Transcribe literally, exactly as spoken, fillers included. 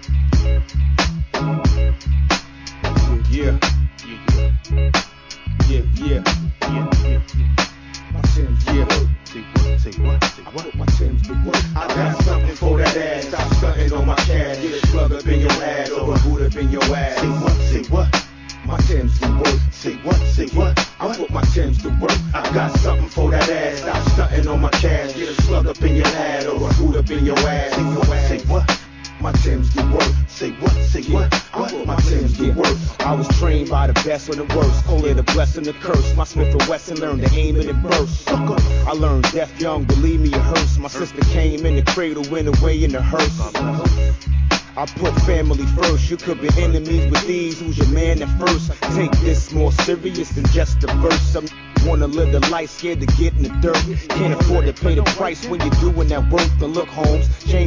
Yeah, yeah, yeah, yeah, yeah. My Tim's yeah. Say what? Say what? Say what? My Tim's the work. I got something for that ass. Stop stunting on my cash. Get a slug up in your ass or a boot up in your ass. Say what? Say what? My Tim's the work. Say what? Say what? I put my Tim's to work. I got something for that ass. Stop stunting on my cash. Get a slug up in your ass or a boot up in your ass. Say what? Say what? My Tim's the work. Say what? Say what? I put my Tim's to work. I was trained by the best or the worst. Call it a blessing or curse. My Smith and Wesson learned to aim it and burst. I learned deaf young, believe me it hurts. My sister came in the cradle, went away in the hearse. I put family first. You could be enemies with these. Who's your man at first? Take this more serious than just a verse. I'm wanna live the life, scared to get in the dirt. Can't afford to pay the price when you're doing that work. But look, Holmes, change